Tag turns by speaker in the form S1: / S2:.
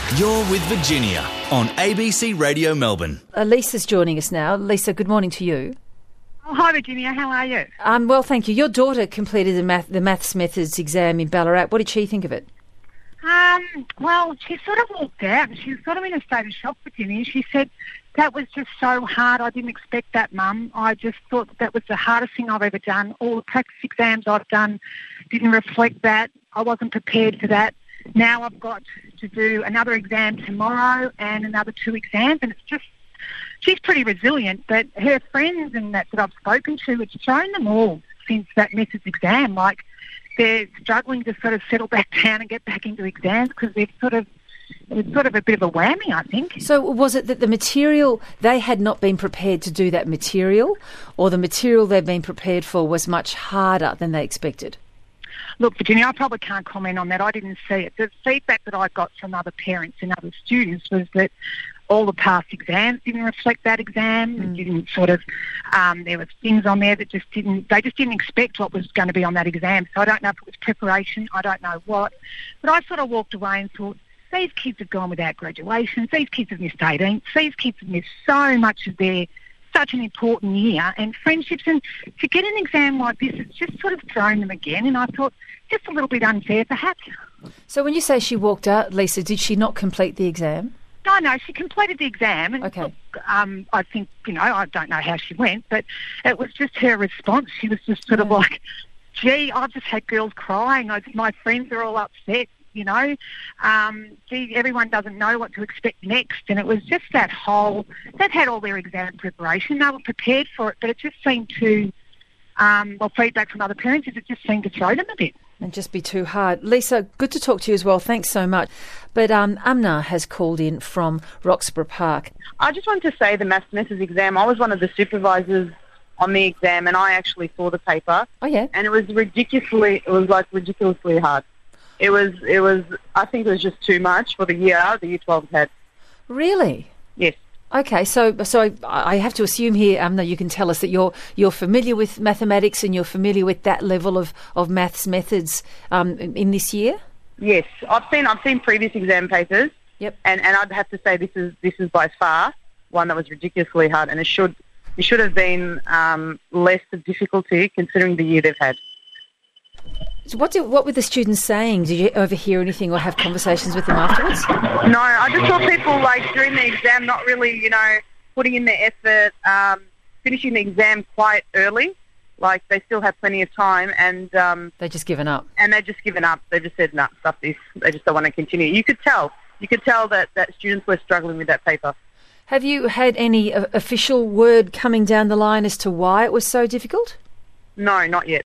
S1: You're with Virginia on ABC Radio Melbourne.
S2: Lisa's joining us now. Lisa, good morning to you.
S3: Oh, hi, Virginia. How are you?
S2: Well, thank you. Your daughter completed the Maths Methods exam in Ballarat. What did she think of it?
S3: Well, she sort of walked out and she was sort of in a state of shock, Virginia. She said, that was just so hard. I didn't expect that, Mum. I just thought that was the hardest thing I've ever done. All the practice exams I've done didn't reflect that. I wasn't prepared for that. Now I've got to do another exam tomorrow and another 2 exams, and it's just, she's pretty resilient, but her friends and that I've spoken to, it's thrown them all since that Methods exam. Like, they're struggling to sort of settle back down and get back into exams because it was sort of a bit of a whammy, I think.
S2: So was it that the material, they had not been prepared to do that material, or the material they'd been prepared for was much harder than they expected?
S3: Look, Virginia, I probably can't comment on that. I didn't see it. The feedback that I got from other parents and other students was that all the past exams didn't reflect that exam. It didn't sort of, there was things on there that they just didn't expect what was going to be on that exam. So I don't know if it was preparation, I don't know what. But I sort of walked away and thought, these kids have gone without graduations, these kids have missed 18th, these kids have missed so much of such an important year and friendships, and to get an exam like this, it's just sort of thrown them again, and I thought, just a little bit unfair perhaps.
S2: So when you say she walked out, Lisa, did she not complete the exam?
S3: No, she completed the exam, and
S2: okay.
S3: Look, I think, I don't know how she went, but it was just her response. She was just sort of like, gee, I've just had girls crying, my friends are all upset. Everyone doesn't know what to expect next. And it was just that they've had all their exam preparation. They were prepared for it, but it just seemed to, feedback from other parents is it just seemed to throw them a bit.
S2: And just be too hard. Lisa, good to talk to you as well. Thanks so much. But Amna has called in from Roxburgh Park.
S4: I just wanted to say the Maths Methods exam, I was one of the supervisors on the exam and I actually saw the paper.
S2: Oh, yeah?
S4: And it was ridiculously hard. It was. I think it was just too much for the year the Year 12 had.
S2: Really?
S4: Yes.
S2: Okay, so I have to assume here, Amna, you can tell us that you're familiar with mathematics and you're familiar with that level of maths methods in this year.
S4: Yes, I've seen previous exam papers.
S2: Yep.
S4: And I'd have to say this is by far one that was ridiculously hard, and it should have been less of difficulty considering the year they've had.
S2: So what were the students saying? Did you overhear anything or have conversations with them afterwards?
S4: No, I just saw people during the exam not really, putting in their effort, finishing the exam quite early. They still have plenty of time, and
S2: they've just given up.
S4: And they've just given up. They just said, "Nah, stuff this." They just don't want to continue. You could tell that students were struggling with that paper.
S2: Have you had any official word coming down the line as to why it was so difficult?
S4: No, not yet.